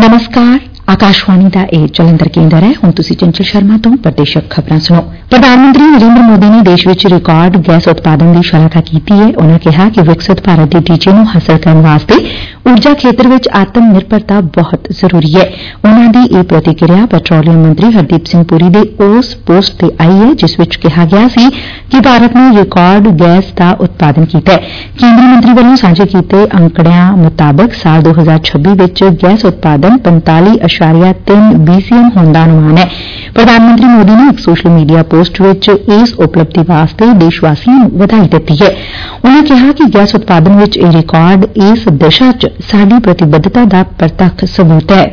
नमस्कार आकाशवाणी का यह जलंधर केंद्र है। हुण तुसीं चंचल शर्मा तो प्रदेशक खबरां सुणो। प्रधानमंत्री नरेंद्र मोदी ने देश विच रिकार्ड गैस उत्पादन की शलाघा की है। उन्होंने कहा कि विकसित भारत के टीचे नूं हासिल करने वास्ते ऊर्जा खेत्र विच आत्म निर्भरता बहुत जरूरी है। उन्हों की यह प्रतिक्रिया पैट्रोलियम मंत्री हरदीप सिंह पुरी के उस पोस्ट से आई है जिस विच कहा गया सी कि भारत ने रिकार्ड गैस का उत्पादन किया है। केंद्रीय मंत्री वालों साझे किए अंकड़ियां मुताबक साल 2026 विच गैस उत्पादन 45.3 BCM होने का अनुमान है। प्रधानमंत्री मोदी ने एक सोशल मीडिया पोस्ट विच इस उपलब्धि वास्ते देशवासियों को बधाई दी है। उन्होंने कहा कि गैस उत्पादन विच यह रिकार्ड इस दिशा च साडी प्रतिबद्धता का प्रतख सबूत है।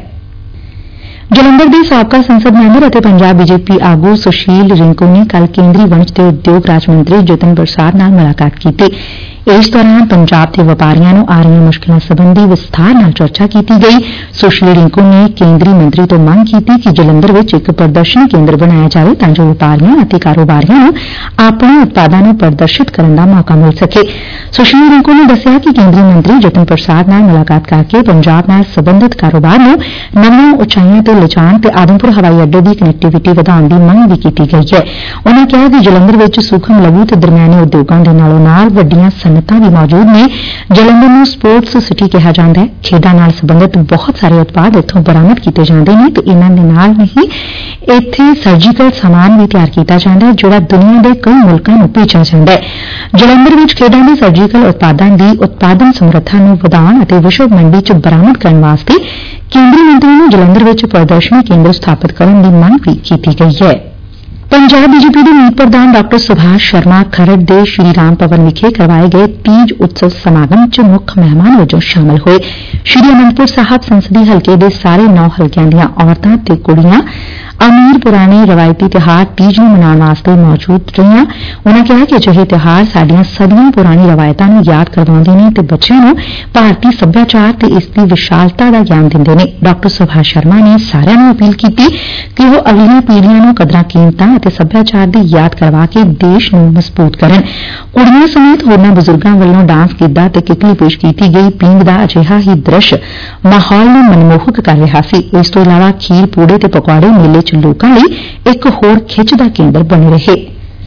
जलंधर के साबका संसद मैंबर और पंजाब बीजेपी आगू सुशील रिंकू ने कल केंद्रीय वणज ते उद्योग राज मंत्री जतिन प्रसाद नाल मुलाकात की। इस दौरान पंजाब के व्यापारियों को आ रही मुश्किलों संबंधी विस्तार नाल चर्चा की गई। सुशील रिंकू ने केंद्रीय मंत्री तो मांग की कि जलंधर विच एक प्रदर्शनी केंद्र बनाया जाए तां जो व्यापारियों और कारोबारियों को अपने उत्पादों को प्रदर्शित करने का मौका मिल सके। सुशील रिंकू ने दस्सिया कि केंद्रीय मंत्री जतिन प्रसाद नाल मुलाकात करके पंजाब नाल संबंधित कारोबार को नवीं उचाइयां ते लिजाण ते आदमपुर हवाई अड्डे की कनैक्टिविटी वधाउण की मंग भी की गई है। उन्होंने कहा कि जलंधर विच सूक्ष्म लघु ते दरमियाने उद्योगों के नालों नाल वड्डियां सनअतां भी मौजूद ने। जलंधर नूं स्पोर्ट्स सिटी कहा जाता है। खेडां नाल संबंधित बहुत सारे उत्पाद इत्थों बरामद किए जाते हैं ते इन्हां दे नाल ही इत्थे सर्जिकल समान भी तैयार किया जाता है जिहड़ा दुनिया के कई मुल्कां नूं भेजा जाता है। जलंधर विच खेडां दे सर्जिकल उत्पादां दी उत्पादन समर्था नूं वधाउण अते विश्व मंडी च बरामद करने वास्ते केंद्रीय मंत्री ने जलंधर विच प्रदर्शनी केंद्र स्थापित करने की मांग भी की गई है। पंजाब बीजेपी के मीत प्रधान डॉ सुभाष शर्मा खरड़ के श्री राम भवन विखे करवाए गए तीज उत्सव समागम च मुख्य मेहमान वजों शामिल हुए। श्री अनंदपुर साहब संसदीय हल्के के सारे 9 हल्कों दी औरतां ते कुड़ियां अमीर पुराने रवायती त्योहार तीज नूं मनाउण वास्ते मौजूद रहियां। उन्होंने कहा कि अजिहे त्योहार साडियां सदियों पुरानी रवायतां नूं याद करवाउंदे ने ते बच्चों नूं भारतीय सभ्याचार ते इसकी विशालता का ज्ञान दिंदे ने। डॉ सुभाष शर्मा ने सारिਆਂ ਨੂੰ अपील की कि वो अगलियां पीढ़ियां नूं कदरां कीमतां ਅਤੇ सभ्याचार ਦੀ याद करवा के देश ਨੂੰ मजबूत करन। कुड़ियां समेत होरनां बजुर्गां ਵੱਲੋਂ डांस गिद्धा ते किकली पेश की गई। पींग ਦਾ ਅਜਿਹਾ ਹੀ ਦ੍ਰਿਸ਼ माहौल ਨੂੰ मनमोहक कर रहा ਸੀ। इस तो इलावा खीर पूड़े ते पकौड़े मेले च लोकां ਲਈ एक होर खिੱਚ ਦਾ केंद्र बने रहे।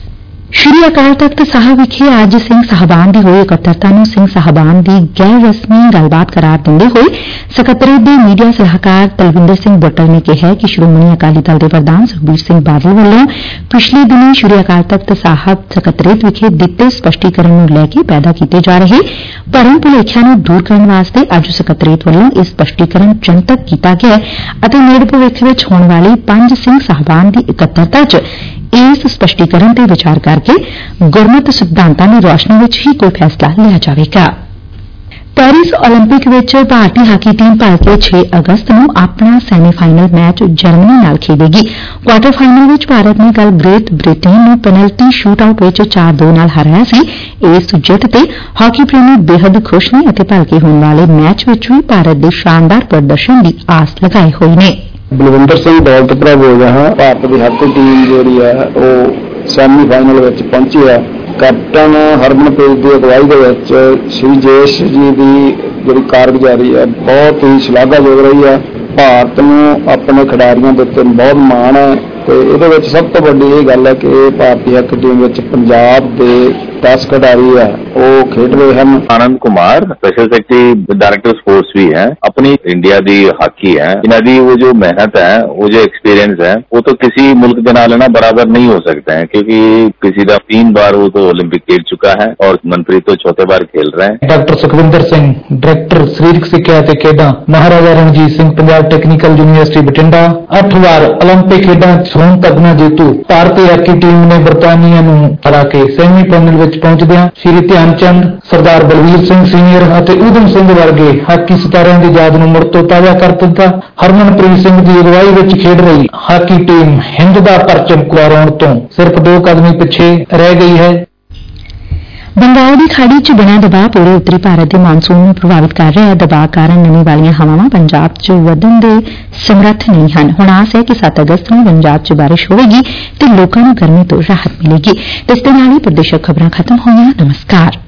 श्री अकाल तख्त साहब विखे आज सिंह साहबान की हुई इकट्ठता ਨੂੰ सिंह साहबान की गैर रस्मी गलबात करार दिंदे होए ਸਕੱਤਰੇਤ ਦੇ मीडिया सलाहकार तलविंदर सिंह बुट्टल ने कहा कि श्रोमणी अकाली दल के प्रधान सुखबीर सिंह बादल वालों पिछले दिनों श्री अकाल तख्त साहब सकੱਤਰੇਤ विखे दिते स्पष्टीकरण ਨੂੰ ਲੈ ਕੇ पैदा किए जा रहे भरम भुलेखिਆਂ ਨੂੰ दूर करने वास्ते अज सकੱਤਰੇਤ वालों यह स्पष्टीकरण जनतक किया गया ਅਤੇ ਨੇੜੇ ਭਵਿੱਖ ਵਿੱਚ ਹੋਣ ਵਾਲੀ 5 ਸਿੰਘ साहबान की इकट्ठता च इस स्पष्टीकरण ते विचार करके गुरमत सिद्धांतां की रोशनी विच ही कोई फैसला लिया जाएगा। पेरिस ओलंपिक विच भारतीय हाकी टीम भलके 6 अगस्त नूं अपना सैमीफाइनल मैच जर्मनी नाल खेडेगी। क्वार्टर फाइनल विच भारत ने कल ग्रेट ब्रिटेन नूं पेनल्टी शूट आउट विच 4-2 नाल हराया सी। इस जिੱਤ ते हाकी प्रेमी बेहद खुश ने अते भलके होने वाले मैच विच भी भारत दे शानदार प्रदर्शन की आस लगाए हुए ने। बलविंदर सिंह दौलतपुरा बोल रहा। भारत की हाकी टीम जी है वो सैमीफाइनल पहुंची है। कैप्टन हरमनप्रीत की अगवाई श्री जयेश जी की जी कारगुजारी है बहुत ही शलाघायोग रही है। भारत में अपने खिडारियों के उत्ते बहुत माण है तो ये सब तो वड्डी ये गल है कि भारतीय हाकी टीम पंजाब के 10 खिडारी है वो खेड रहे हैं। Anand Kumar special secretary director sports भी है। अपनी इंडिया की हाकी है इन्हों की वो जो मेहनत है वो जो एक्सपीरियंस है वो तो किसी मुल्क के नाल ना बराबर नहीं हो सकते हैं क्योंकि किसी का 3 बार वो तो ओलंपिक खेल चुका है और मनप्रीत तो चौथे बार खेल रहे हैं। डॉक्टर सुखविंदर सिंह डायरेक्टर सरीरक सिक्ख्या ते खेडां महाराजा रणजीत सिंह पंजाब टेक्नीकल यूनिवर्सिटी बठिंडा 8 बार ओलंपिक खेडां स्वर्ण तगमा जेतू भारतीय हाकी टीम ने बरतानिया नूं हरा के सैमीफाइनल पहुंचदियां श्री ध्यान चंद सरदार बलवीर सिंह सीनियर ਅਤੇ ਊਧਮ ਸਿੰਘ ਵਰਗੇ ਹਾਕੀ ਸਿਤਾਰਿਆਂ ਦੀ ਯਾਦ ਨੂੰ ਮੁੜ ਤੋਂ ਤਾਜ਼ਾ ਕਰ ਦਿੱਤਾ। ਹਰਮਨਪ੍ਰੀਤ ਸਿੰਘ ਦੀ ਅਗਵਾਈ ਵਿੱਚ ਖੇਡ ਰਹੀ ਹਾਕੀ ਟੀਮ ਹਿੰਦ ਦਾ ਪਰਚਮ ਕੁਆਰਾਉਣ ਤੋਂ ਸਿਰਫ 2 ਕਦਮ ਪਿੱਛੇ ਰਹਿ ਗਈ ਹੈ। बंगाल की खाड़ी च बना दबाव पूरे उत्तरी भारत के मानसून में प्रभावित कर रहा है। दबाव कारण नमी वाली हवावां पंजाब च वधन के समर्थ नहीं हैं। हुण आस है कि 7 अगस्त को पंजाब च बारिश होगी तो लोगों को गर्मी तो राहत मिलेगी। इस दे नाल ही प्रदेशक खबरां खत्म होईयां। नमस्कार।